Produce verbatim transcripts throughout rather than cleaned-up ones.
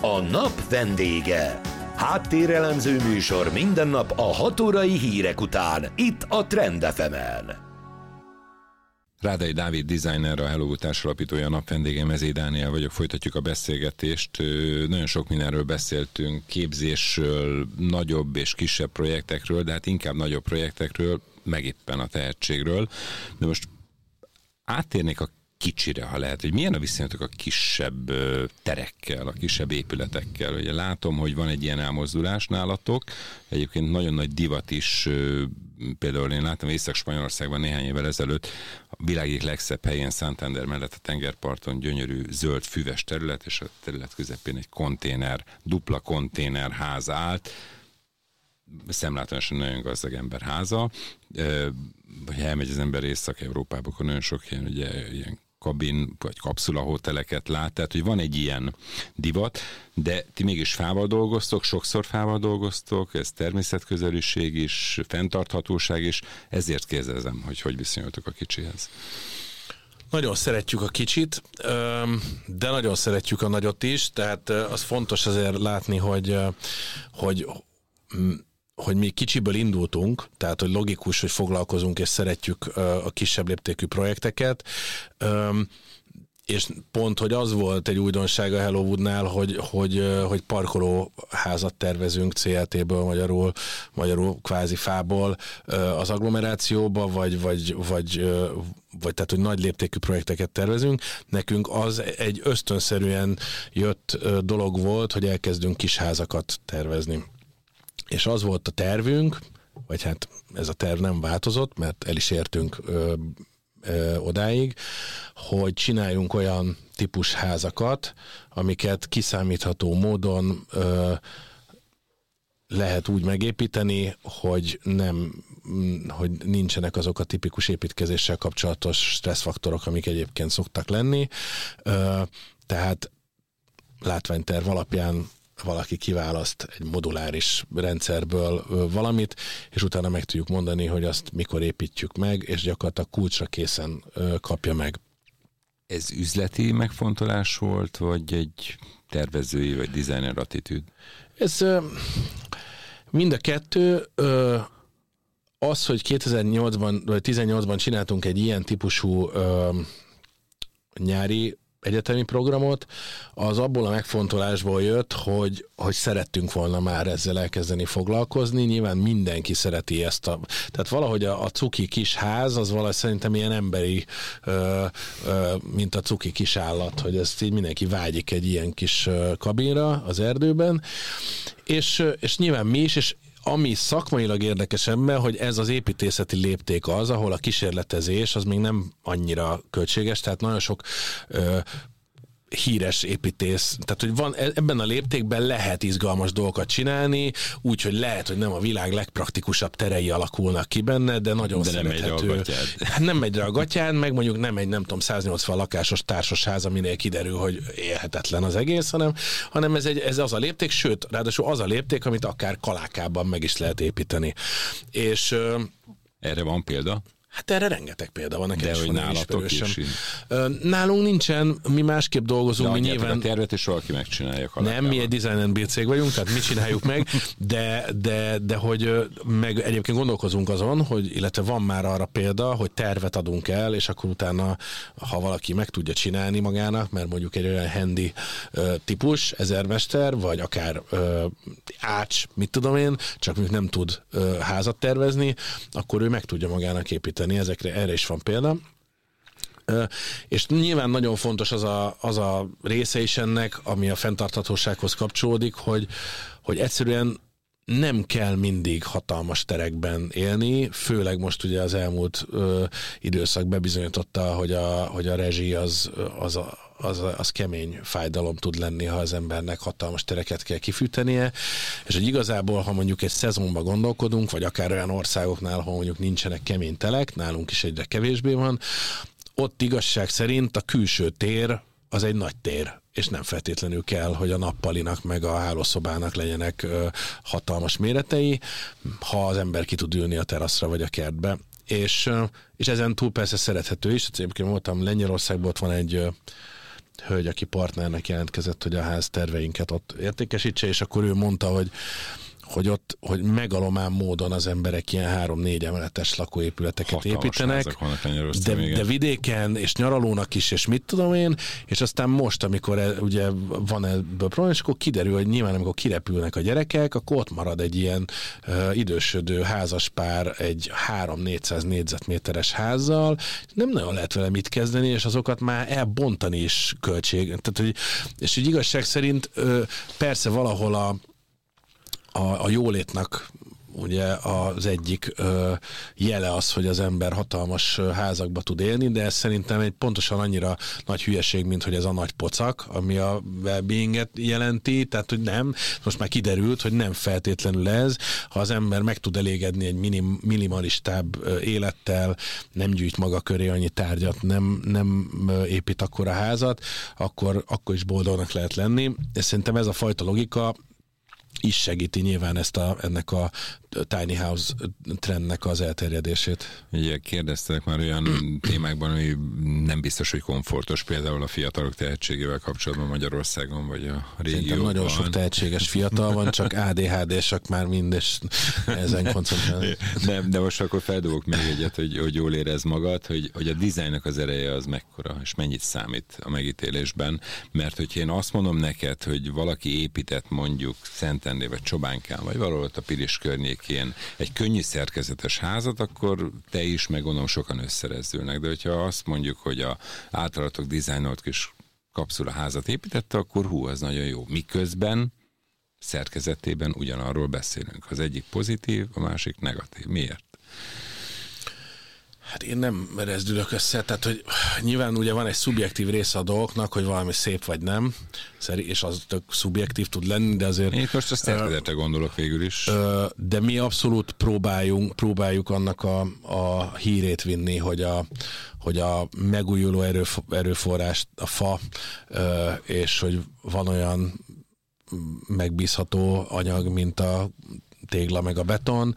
A nap vendége. Háttérelemző műsor minden nap a hat órai hírek után, itt a Trend ef emen. Rádai Dávid designer, a Hello társalapítója, a nap vendége, Mezé Dániel vagyok, folytatjuk a beszélgetést. Nagyon sok mindenről beszéltünk, képzésről, nagyobb és kisebb projektekről, de hát inkább nagyobb projektekről, meg éppen a tehetségről. De most áttérnék a kicsire, ha lehet, hogy milyen a viszonyatok a kisebb terekkel, a kisebb épületekkel. Ugye látom, hogy van egy ilyen elmozdulás nálatok, egyébként nagyon nagy divat is, például én láttam Észak-Spanyolországban néhány évvel ezelőtt a világ egyik legszebb helyén, Santander mellett a tengerparton gyönyörű zöld füves terület, és a terület közepén egy konténer, dupla konténer ház állt, szemlátomosan nagyon gazdag ember háza, vagy elmegy az ember Észak-Európába, akkor nagyon sok ilyen, ugye, ilyen kabin vagy kapszula hoteleket lát, tehát hogy van egy ilyen divat, de ti mégis fával dolgoztok, sokszor fával dolgoztok, ez természetközeliség is, fenntarthatóság is, ezért kérdezem, hogy hogy viszonyultok a kicsihez. Nagyon szeretjük a kicsit, de nagyon szeretjük a nagyot is, tehát az fontos azért látni, hogy, hogy hogy mi kicsiből indultunk, tehát hogy logikus, hogy foglalkozunk és szeretjük a kisebb léptékű projekteket, és pont, hogy az volt egy újdonság a Hellowoodnál, hogy, hogy, hogy parkolóházat tervezünk cé el té-ből, magyarul, magyarul kvázi fából az agglomerációba, vagy, vagy, vagy, vagy tehát, hogy nagy léptékű projekteket tervezünk. Nekünk az egy ösztönszerűen jött dolog volt, hogy elkezdünk kis házakat tervezni. És az volt a tervünk, vagy hát ez a terv nem változott, mert el is értünk ö, ö, odáig, hogy csináljunk olyan típus házakat, amiket kiszámítható módon ö, lehet úgy megépíteni, hogy nem, hogy nincsenek azok a tipikus építkezéssel kapcsolatos stresszfaktorok, amik egyébként szoktak lenni. Ö, tehát látványterv alapján valaki kiválaszt egy moduláris rendszerből valamit, és utána meg tudjuk mondani, hogy azt mikor építjük meg, és gyakorlatilag kulcsra készen kapja meg. Ez üzleti megfontolás volt, vagy egy tervezői, vagy designer attitűd? Ez mind a kettő. Az, hogy kétezer-nyolcban, vagy tizennyolcban csináltunk egy ilyen típusú nyári egyetemi programot, az abból a megfontolásból jött, hogy, hogy szerettünk volna már ezzel elkezdeni foglalkozni. Nyilván mindenki szereti ezt a... Tehát valahogy a, a cuki kis ház, az valahogy szerintem ilyen emberi, ö, ö, mint a cuki kis állat, hogy ezt így mindenki vágyik egy ilyen kis kabinra az erdőben. És, és nyilván mi is, és ami szakmailag érdekes ebben, hogy ez az építészeti lépték az, ahol a kísérletezés az még nem annyira költséges, tehát nagyon sok ö, híres építész, tehát hogy van ebben a léptékben lehet izgalmas dolgokat csinálni, úgyhogy lehet, hogy nem a világ legpraktikusabb terei alakulnak ki benne, de nagyon de szerethető. Nem megy rá a Nem megy rá a gatyán, meg mondjuk nem egy nem tudom száznyolcvan lakásos társasház, aminél kiderül, hogy élhetetlen az egész, hanem, hanem ez, egy, ez az a lépték, sőt, ráadásul az a lépték, amit akár Kalákában meg is lehet építeni. És erre van példa? Hát erre rengeteg példa van, nekem de is hogy van nálatok is. Nálunk nincsen, mi másképp dolgozunk, de mi nyilván... a tervet, és valaki megcsinálja Kalákában. Nem, mi egy design and build cég vagyunk, tehát mi csináljuk meg, de, de, de hogy meg egyébként gondolkozunk azon, hogy, illetve van már arra példa, hogy tervet adunk el, és akkor utána, ha valaki meg tudja csinálni magának, mert mondjuk egy olyan handy uh, típus, ezermester, vagy akár uh, ács, mit tudom én, csak mondjuk nem tud uh, házat tervezni, akkor ő meg tudja magának építeni. Ezekre, erre is van példa. És nyilván nagyon fontos az a, az a része is ennek, ami a fenntarthatósághoz kapcsolódik, hogy, hogy egyszerűen nem kell mindig hatalmas terekben élni, főleg most ugye az elmúlt ö, időszak bebizonyította, hogy a, hogy a rezsi az, az, az, az kemény fájdalom tud lenni, ha az embernek hatalmas tereket kell kifűtenie, és hogy igazából, ha mondjuk egy szezonban gondolkodunk, vagy akár olyan országoknál, ahol mondjuk nincsenek kemény telek, nálunk is egyre kevésbé van, ott igazság szerint a külső tér az egy nagy tér, és nem feltétlenül kell, hogy a nappalinak meg a hálószobának legyenek ö, hatalmas méretei, ha az ember ki tud ülni a teraszra vagy a kertbe. És, ö, és ezen túl persze szerethető is. Egyébként voltam Lengyelországban, ott van egy ö, hölgy, aki partnernek jelentkezett, hogy a ház terveinket ott értékesítse, és akkor ő mondta, hogy hogy ott, hogy megalomán módon az emberek ilyen három-négy emeletes lakóépületeket hatalmas építenek, de, de vidéken, és nyaralónak is, és mit tudom én, és aztán most, amikor e, ugye van ebből probléma, és akkor kiderül, hogy nyilván amikor kirepülnek a gyerekek, akkor ott marad egy ilyen uh, idősödő házaspár egy három-négyszáz négyzetméteres házzal, nem nagyon lehet vele mit kezdeni, és azokat már elbontani is költség. Tehát, hogy, és így igazság szerint uh, persze valahol a A, a jólétnek ugye az egyik ö, jele az, hogy az ember hatalmas házakba tud élni, de ez szerintem egy pontosan annyira nagy hülyeség, mint hogy ez a nagy pocak, ami a well-beinget jelenti, tehát hogy nem, most már kiderült, hogy nem feltétlenül ez, ha az ember meg tud elégedni egy minim, minimalistább élettel, nem gyűjt maga köré annyi tárgyat, nem, nem épít akkora házat, akkor, akkor is boldognak lehet lenni, és szerintem ez a fajta logika is segíti nyilván ezt a, ennek a tiny house trendnek az elterjedését. Ugye kérdeztek már olyan témákban, ami nem biztos, hogy komfortos, például a fiatalok tehetségével kapcsolatban Magyarországon, vagy a régióban. Szerintem nagyon sok tehetséges fiatal van, csak á dé há dé-sak már mind, és ezen koncentrálni. De, de most akkor feldobok még egyet, hogy, hogy jól érez magad, hogy, hogy a dizájnnak az ereje az mekkora, és mennyit számít a megítélésben, mert hogyha én azt mondom neked, hogy valaki épített mondjuk Szentendrén, vagy Csobánkán, vagy valahol ott a Pilis környékén egy könnyű szerkezetes házat, akkor te is, meg gondolom sokan összerezdülnek. De hogyha azt mondjuk, hogy a általatok dizájnolt kis kapszula házat építette, akkor hú, az nagyon jó. Miközben szerkezetében ugyanarról beszélünk. Az egyik pozitív, a másik negatív. Miért? Hát én nem rezdülök össze, tehát hogy nyilván ugye van egy szubjektív része a dolgoknak, hogy valami szép vagy nem, és az tök szubjektív tud lenni, de azért... Én most a szerkezetre gondolok végül is. De mi abszolút próbáljunk, próbáljuk annak a, a hírét vinni, hogy a, hogy a megújuló erőf, erőforrás, a fa, és hogy van olyan megbízható anyag, mint a tégla meg a beton.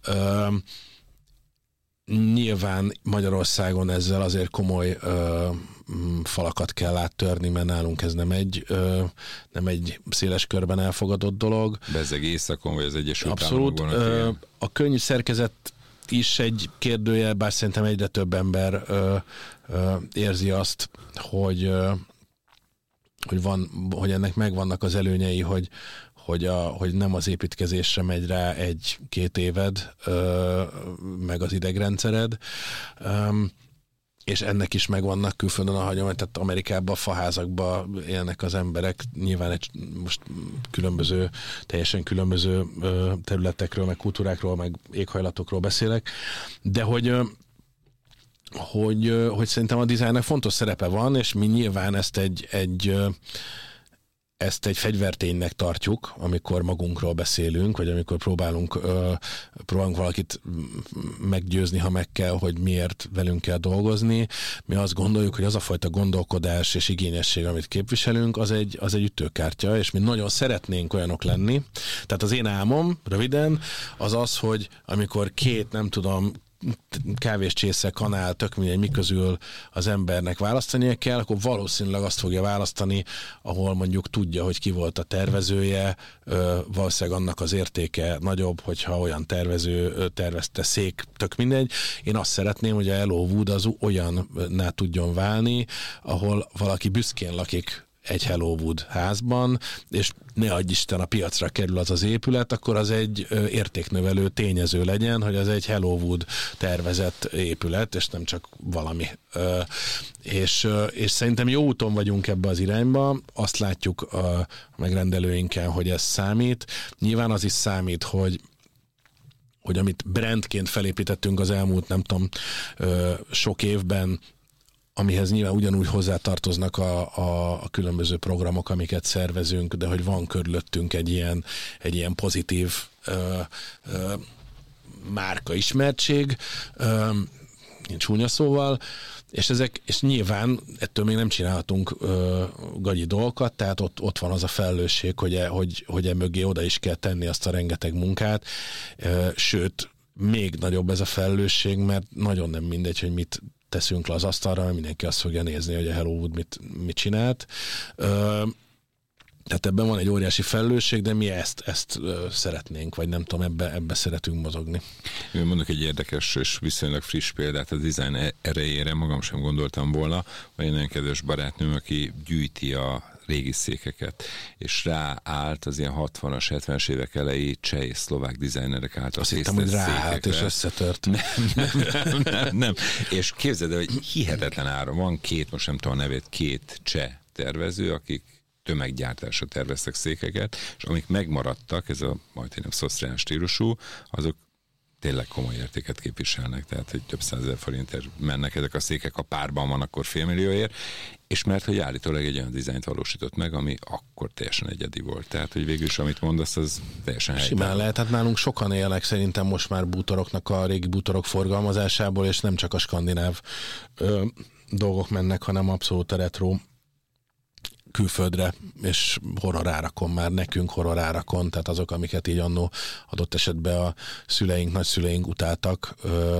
Nyilván Magyarországon ezzel azért komoly ö, falakat kell áttörni, mert nálunk ez nem egy, ö, nem egy széles körben elfogadott dolog. Bezzeg északon, vagy az Egyesült Abszolút. Államokban? Abszolút. A könnyű szerkezet is egy kérdőjel, bár szerintem egyre több ember ö, ö, érzi azt, hogy, ö, hogy, van, hogy ennek megvannak az előnyei, hogy Hogy, a, hogy nem az építkezésre megy rá egy-két éved, ö, meg az idegrendszered, ö, és ennek is megvannak külföldön a hagyomány, tehát Amerikában, faházakban élnek az emberek, nyilván egy, most különböző, teljesen különböző ö, területekről, meg kultúrákról, meg éghajlatokról beszélek, de hogy ö, hogy, ö, hogy szerintem a dizájnnak fontos szerepe van, és mi nyilván ezt egy, egy ö, ezt egy fegyverténynek tartjuk, amikor magunkról beszélünk, vagy amikor próbálunk, ö, próbálunk valakit meggyőzni, ha meg kell, hogy miért velünk kell dolgozni. Mi azt gondoljuk, hogy az a fajta gondolkodás és igényesség, amit képviselünk, az egy, az egy ütőkártya, és mi nagyon szeretnénk olyanok lenni. Tehát az én álmom, röviden, az az, hogy amikor két, nem tudom, kávéscsésze, kanál, tök mindegy, mi közül az embernek választania kell, akkor valószínűleg azt fogja választani, ahol mondjuk tudja, hogy ki volt a tervezője, valószínűleg annak az értéke nagyobb, hogyha olyan tervező tervezte, szék, tök mindegy. Én azt szeretném, hogy a Hello Wood az olyanná tudjon válni, ahol valaki büszkén lakik egy Hello Wood házban, és ne adj Isten, a piacra kerül az az épület, akkor az egy értéknövelő tényező legyen, hogy az egy Hello Wood tervezett épület, és nem csak valami. És, és szerintem jó úton vagyunk ebbe az irányba, azt látjuk a megrendelőinken, hogy ez számít. Nyilván az is számít, hogy hogy amit brandként felépítettünk az elmúlt, nem tudom, sok évben, amihez nyilván ugyanúgy hozzátartoznak a, a, a különböző programok, amiket szervezünk, de hogy van körülöttünk egy ilyen, egy ilyen pozitív ö, ö, márka ismertség, ö, csúnya szóval, és ezek, és nyilván ettől még nem csinálhatunk ö, gagyi dolgokat, tehát ott, ott van az a felelősség, hogy, e, hogy, hogy e mögé oda is kell tenni azt a rengeteg munkát, ö, sőt, még nagyobb ez a felelősség, mert nagyon nem mindegy, hogy mit teszünk le az asztalra, mert mindenki azt fogja nézni, hogy a Hello Wood mit, mit csinált. Ö, tehát ebben van egy óriási felelősség, de mi ezt, ezt ö, szeretnénk, vagy nem tudom, ebbe, ebbe szeretünk mozogni. Én mondok egy érdekes és viszonylag friss példát a design erejére, magam sem gondoltam volna, vagy egy nagyon kedves barátnőm, aki gyűjti a régi székeket, és ráállt az ilyen hatvanas, hetvenes évek elejé cseh és szlovák dizájnerek által. Azt hittem, hogy ráállt és összetört. Nem, nem, nem, nem, nem. És képzeld el, hogy hihetetlen áron van két, most nem tudom a nevét, két cseh tervező, akik tömeggyártásra terveztek székeket, és amik megmaradtak, ez a majdnem szosztrián stílusú, azok tényleg komoly értéket képviselnek, tehát hogy több százezer forintért mennek ezek a székek, ha párban van, akkor félmillióért, és mert hogy állítólag egy olyan dizájnt valósított meg, ami akkor teljesen egyedi volt. Tehát, hogy végül is, amit mondasz, az teljesen helytálló. Simán lehet, hát nálunk sokan élnek szerintem most már bútoroknak, a régi bútorok forgalmazásából, és nem csak a skandináv ö, dolgok mennek, hanem abszolút a retro külföldre, és honorárakon már nekünk honorárakon, tehát azok, amiket így annó adott esetben a szüleink, nagyszüleink utáltak,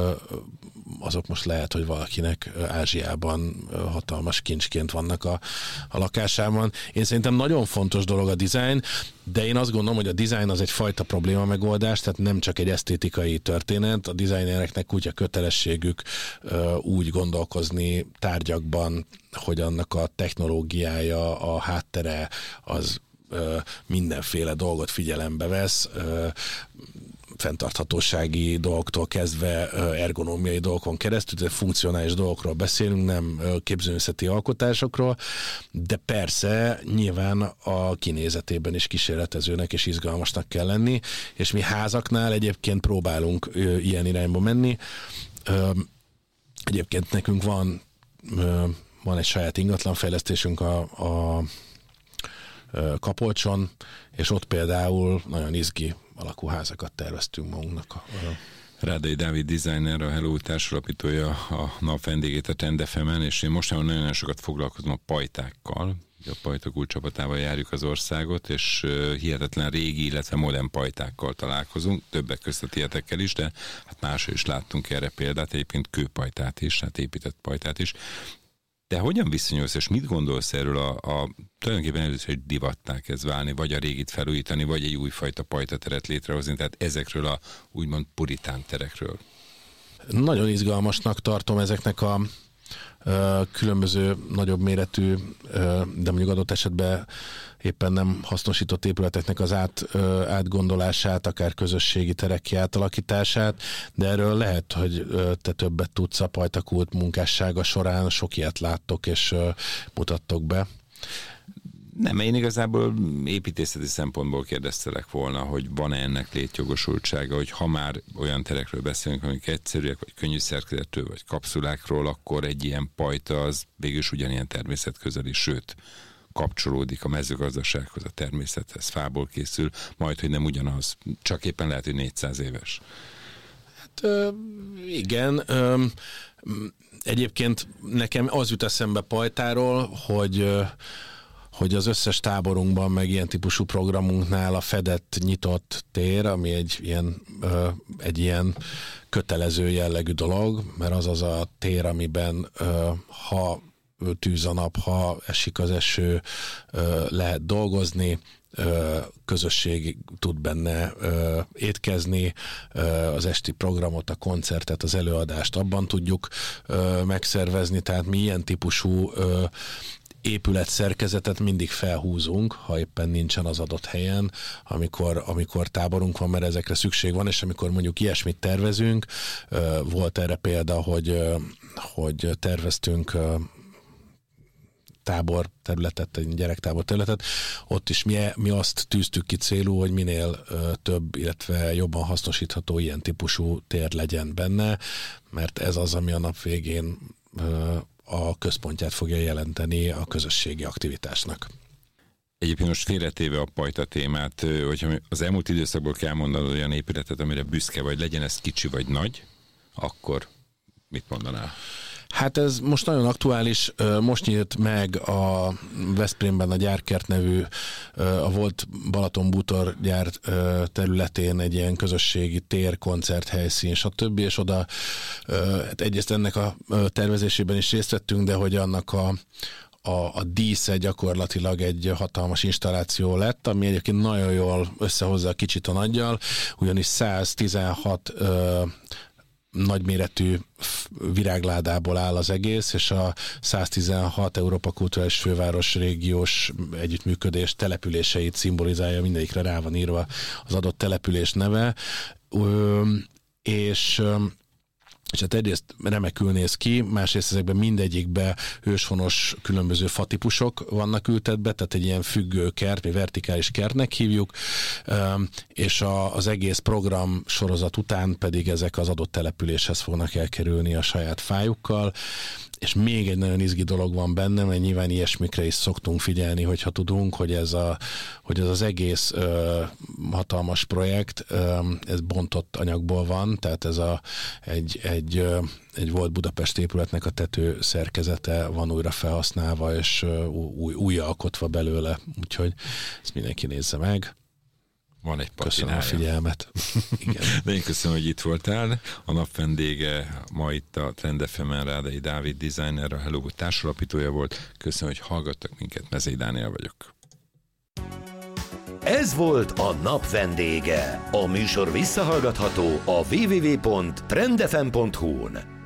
azok most lehet, hogy valakinek Ázsiában hatalmas kincsként vannak a, a lakásában. Én szerintem nagyon fontos dolog a design, de én azt gondolom, hogy a design az egyfajta probléma megoldás, tehát nem csak egy esztétikai történet, a designereknek úgy a kötelességük úgy gondolkozni tárgyakban, hogy annak a technológiája, a háttere az ö, mindenféle dolgot figyelembe vesz, ö, fenntarthatósági dolgoktól kezdve ö, ergonómiai dolgokon keresztül, tehát funkcionális dolgokról beszélünk, nem ö, képzőművészeti alkotásokról, de persze nyilván a kinézetében is kísérletezőnek és izgalmasnak kell lenni, és mi házaknál egyébként próbálunk ö, ilyen irányba menni. Ö, egyébként nekünk van ö, Van egy saját ingatlanfejlesztésünk a, a, a Kapolcson, és ott például nagyon izgi alakú házakat terveztünk magunknak. Rádai Dávid designer, a Hello társalapítója, a nap vendégét a Trend ef emen, és én mostanában nagyon sokat foglalkozom a pajtákkal. A Pajta kulcscsapatával járjuk az országot, és hihetetlen régi, illetve modern pajtákkal találkozunk, többek közt a tietekkel is, de hát máshol is láttunk erre példát, egyébként kőpajtát is, hát épített pajtát is. De hogyan viszonyulsz, és mit gondolsz erről a, a tulajdonképpen először, hogy divattá kezd válni, vagy a régit felújítani, vagy egy újfajta pajtateret létrehozni, tehát ezekről a úgymond puritán terekről? Nagyon izgalmasnak tartom ezeknek a ö, különböző nagyobb méretű, ö, de mondjuk adott esetben éppen nem hasznosított épületeknek az át, ö, átgondolását, akár közösségi terek átalakítását, de erről lehet, hogy ö, te többet tudsz a pajtakult munkássága során, sok ilyet láttok és ö, mutattok be. Nem, én igazából építészeti szempontból kérdeztelek volna, hogy van-e ennek létjogosultsága, hogy ha már olyan terekről beszélünk, amik egyszerűek, vagy könnyű szerkezetű, vagy kapszulákról, akkor egy ilyen pajta az végülis ugyanilyen természetközeli, sőt, kapcsolódik a mezőgazdasághoz, a természethez, fából készül, majd, hogy nem ugyanaz, csak éppen lehet, hogy négyszáz éves. Hát ö, igen, ö, egyébként nekem az jut eszembe pajtáról, hogy ö, hogy az összes táborunkban, meg ilyen típusú programunknál a fedett, nyitott tér, ami egy ilyen, ö, egy ilyen kötelező jellegű dolog, mert az az a tér, amiben ö, ha tűz a nap, ha esik az eső, ö, lehet dolgozni, ö, közösség tud benne ö, étkezni, ö, az esti programot, a koncertet, az előadást abban tudjuk ö, megszervezni, tehát mi ilyen típusú ö, épületszerkezetet mindig felhúzunk, ha éppen nincsen az adott helyen, amikor, amikor táborunk van, mert ezekre szükség van, és amikor mondjuk ilyesmit tervezünk, volt erre példa, hogy, hogy terveztünk tábor területet, egy gyerektábor területet, ott is mi, mi azt tűztük ki célul, hogy minél ö, több, illetve jobban hasznosítható ilyen típusú tér legyen benne, mert ez az, ami a nap végén ö, a központját fogja jelenteni a közösségi aktivitásnak. Egyébként most félretéve a pajta témát, hogyha az elmúlt időszakból kell mondanod olyan épületet, amire büszke vagy, legyen ez kicsi vagy nagy, akkor mit mondanál? Hát ez most nagyon aktuális, most nyílt meg a Veszprémben a Gyárkert nevű, a volt Balaton Bútor gyár területén egy ilyen közösségi tér, koncerthelyszín, stb. És oda hát egyrészt ennek a tervezésében is részt vettünk, de hogy annak a A, a dísze gyakorlatilag egy hatalmas installáció lett, ami egyébként nagyon jól összehozza kicsit a nagyjal, ugyanis száztizenhat ö, nagyméretű virágládából áll az egész, és a száztizenhat Európa Kulturális Főváros régiós együttműködés településeit szimbolizálja, mindegyikre rá van írva az adott település neve, ö, és és hát egyrészt remekül néz ki, másrészt ezekben mindegyikben őshonos különböző fatípusok vannak ültetve, tehát egy ilyen függő kert, mi vertikális kertnek hívjuk, és a, az egész program sorozat után pedig ezek az adott településhez fognak elkerülni a saját fájukkal, és még egy nagyon izgi dolog van benne, mert nyilván ilyesmikre is szoktunk figyelni, hogyha tudunk, hogy ez, a, hogy ez az egész ö, hatalmas projekt, ö, ez bontott anyagból van, tehát ez a, egy, egy, ö, egy volt Budapest épületnek a tető szerkezete van újra felhasználva, és ö, új, új alkotva belőle, úgyhogy ezt mindenki nézze meg. Van egy Köszönöm a figyelmet. Igen. De én köszönöm, hogy itt voltál. A nap vendége ma itt a Trend ef emen Rádai Dávid designer, a Hello társalapítója volt. Köszönöm, hogy hallgattak minket. Mezei Dániel vagyok. Ez volt a nap vendége. A műsor visszahallgatható a double-u double-u double-u pont trend f m pont hu-n.